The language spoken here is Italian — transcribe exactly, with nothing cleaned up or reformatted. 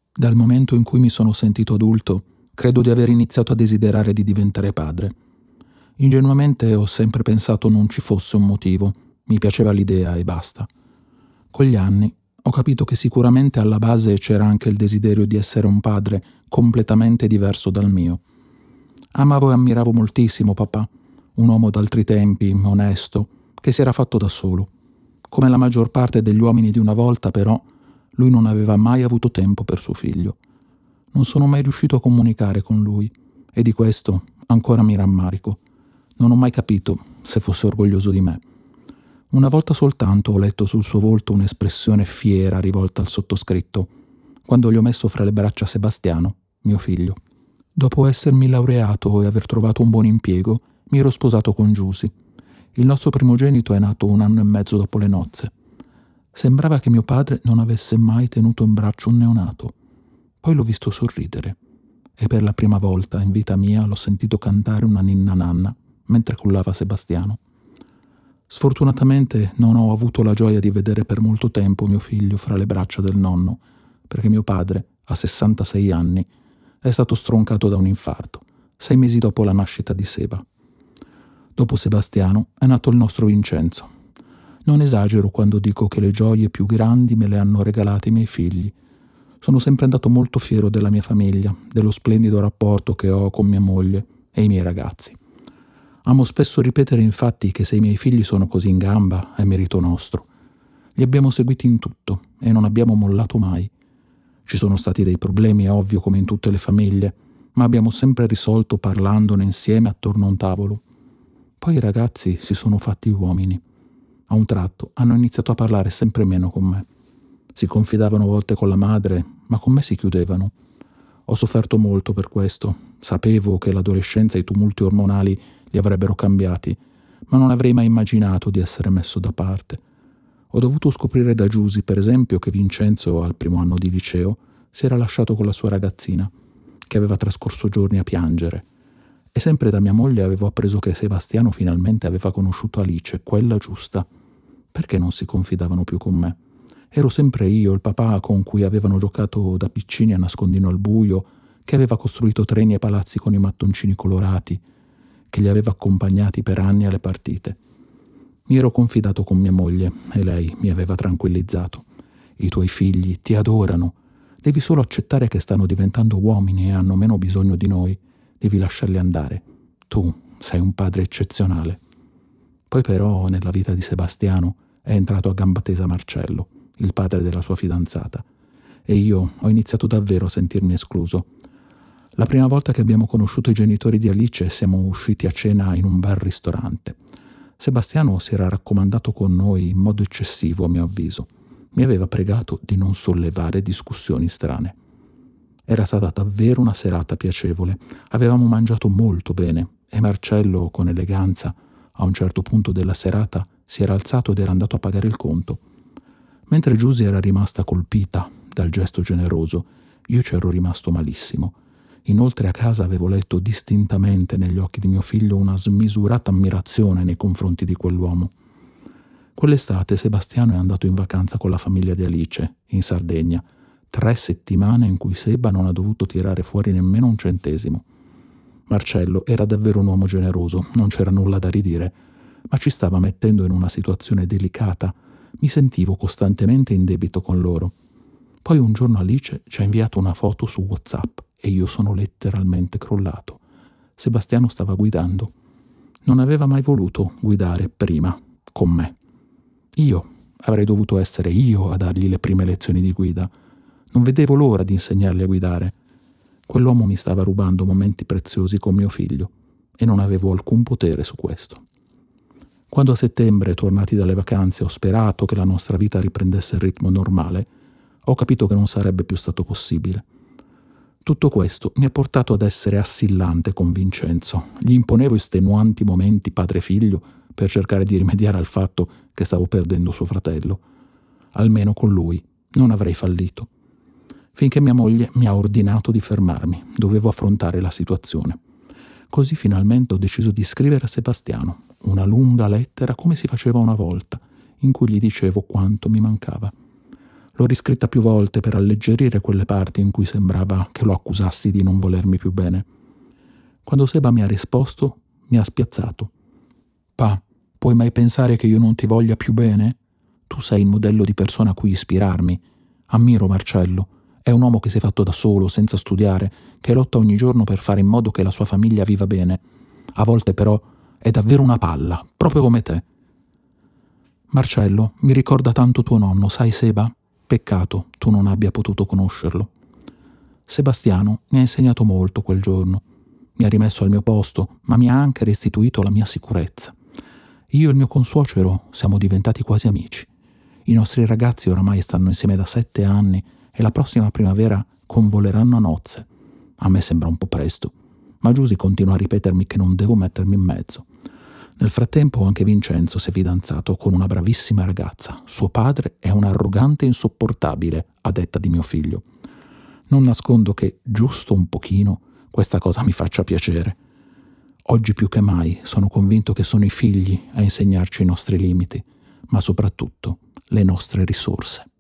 Dal momento in cui mi sono sentito adulto, credo di aver iniziato a desiderare di diventare padre. Ingenuamente ho sempre pensato non ci fosse un motivo, mi piaceva l'idea e basta. Con gli anni ho capito che sicuramente alla base c'era anche il desiderio di essere un padre completamente diverso dal mio. Amavo e ammiravo moltissimo papà, un uomo d'altri tempi, onesto, che si era fatto da solo. Come la maggior parte degli uomini di una volta, però, lui non aveva mai avuto tempo per suo figlio. Non sono mai riuscito a comunicare con lui e di questo ancora mi rammarico. Non ho mai capito se fosse orgoglioso di me. Una volta soltanto ho letto sul suo volto un'espressione fiera rivolta al sottoscritto, quando gli ho messo fra le braccia Sebastiano, mio figlio. Dopo essermi laureato e aver trovato un buon impiego, mi ero sposato con Giusy. Il nostro primogenito è nato un anno e mezzo dopo le nozze. Sembrava che mio padre non avesse mai tenuto in braccio un neonato. Poi l'ho visto sorridere e per la prima volta in vita mia l'ho sentito cantare una ninna nanna mentre cullava Sebastiano. Sfortunatamente non ho avuto la gioia di vedere per molto tempo mio figlio fra le braccia del nonno, perché mio padre, a sessantasei anni, è stato stroncato da un infarto, sei mesi dopo la nascita di Seba. Dopo Sebastiano è nato il nostro Vincenzo. Non esagero quando dico che le gioie più grandi me le hanno regalate i miei figli. Sono sempre andato molto fiero della mia famiglia, dello splendido rapporto che ho con mia moglie e i miei ragazzi. Amo spesso ripetere infatti che se i miei figli sono così in gamba è merito nostro. Li abbiamo seguiti in tutto e non abbiamo mollato mai. Ci sono stati dei problemi, è ovvio, come in tutte le famiglie, ma abbiamo sempre risolto parlandone insieme attorno a un tavolo. Poi i ragazzi si sono fatti uomini. A un tratto hanno iniziato a parlare sempre meno con me. Si confidavano a volte con la madre, ma con me si chiudevano. Ho sofferto molto per questo. Sapevo che l'adolescenza e i tumulti ormonali li avrebbero cambiati, ma non avrei mai immaginato di essere messo da parte. Ho dovuto scoprire da Giusy, per esempio, che Vincenzo, al primo anno di liceo, si era lasciato con la sua ragazzina, che aveva trascorso giorni a piangere. E sempre da mia moglie avevo appreso che Sebastiano finalmente aveva conosciuto Alice, quella giusta. Perché non si confidavano più con me? Ero sempre io, il papà con cui avevano giocato da piccini a nascondino al buio, che aveva costruito treni e palazzi con i mattoncini colorati, che li aveva accompagnati per anni alle partite. Mi ero confidato con mia moglie e lei mi aveva tranquillizzato. I tuoi figli ti adorano. Devi solo accettare che stanno diventando uomini e hanno meno bisogno di noi. Devi lasciarli andare. Tu sei un padre eccezionale. Poi però nella vita di Sebastiano è entrato a gamba tesa Marcello, il padre della sua fidanzata, e io ho iniziato davvero a sentirmi escluso. La prima volta che abbiamo conosciuto i genitori di Alice siamo usciti a cena in un bar-ristorante. Sebastiano si era raccomandato con noi in modo eccessivo, a mio avviso. Mi aveva pregato di non sollevare discussioni strane. Era stata davvero una serata piacevole. Avevamo mangiato molto bene e Marcello, con eleganza, a un certo punto della serata, si era alzato ed era andato a pagare il conto. Mentre Giusy era rimasta colpita dal gesto generoso, io c'ero rimasto malissimo. Inoltre a casa avevo letto distintamente negli occhi di mio figlio una smisurata ammirazione nei confronti di quell'uomo. Quell'estate Sebastiano è andato in vacanza con la famiglia di Alice, in Sardegna, tre settimane in cui Seba non ha dovuto tirare fuori nemmeno un centesimo. Marcello era davvero un uomo generoso, non c'era nulla da ridire, ma ci stava mettendo in una situazione delicata. Mi sentivo costantemente in debito con loro. Poi un giorno Alice ci ha inviato una foto su WhatsApp e io sono letteralmente crollato. Sebastiano stava guidando. Non aveva mai voluto guidare prima, con me. Io avrei dovuto essere io a dargli le prime lezioni di guida. Non vedevo l'ora di insegnargli a guidare. Quell'uomo mi stava rubando momenti preziosi con mio figlio e non avevo alcun potere su questo. Quando a settembre, tornati dalle vacanze, ho sperato che la nostra vita riprendesse il ritmo normale, ho capito che non sarebbe più stato possibile. Tutto questo mi ha portato ad essere assillante con Vincenzo. Gli imponevo estenuanti momenti padre-figlio per cercare di rimediare al fatto che stavo perdendo suo fratello. Almeno con lui non avrei fallito. Finché mia moglie mi ha ordinato di fermarmi, dovevo affrontare la situazione. Così finalmente ho deciso di scrivere a Sebastiano una lunga lettera come si faceva una volta, in cui gli dicevo quanto mi mancava. L'ho riscritta più volte per alleggerire quelle parti in cui sembrava che lo accusassi di non volermi più bene. Quando Seba mi ha risposto, mi ha spiazzato. «Pa, puoi mai pensare che io non ti voglia più bene? Tu sei il modello di persona a cui ispirarmi. Ammiro Marcello. È un uomo che si è fatto da solo, senza studiare, che lotta ogni giorno per fare in modo che la sua famiglia viva bene. A volte però è davvero una palla, proprio come te. Marcello mi ricorda tanto tuo nonno, sai Seba? Peccato tu non abbia potuto conoscerlo. Sebastiano mi ha insegnato molto quel giorno. Mi ha rimesso al mio posto, ma mi ha anche restituito la mia sicurezza. Io e il mio consuocero siamo diventati quasi amici. I nostri ragazzi oramai stanno insieme da sette anni e la prossima primavera convoleranno a nozze. A me sembra un po' presto, ma Giusy continua a ripetermi che non devo mettermi in mezzo. Nel frattempo anche Vincenzo si è fidanzato con una bravissima ragazza. Suo padre è un arrogante insopportabile, a detta di mio figlio. Non nascondo che, giusto un pochino, questa cosa mi faccia piacere. Oggi più che mai sono convinto che sono i figli a insegnarci i nostri limiti, ma soprattutto le nostre risorse.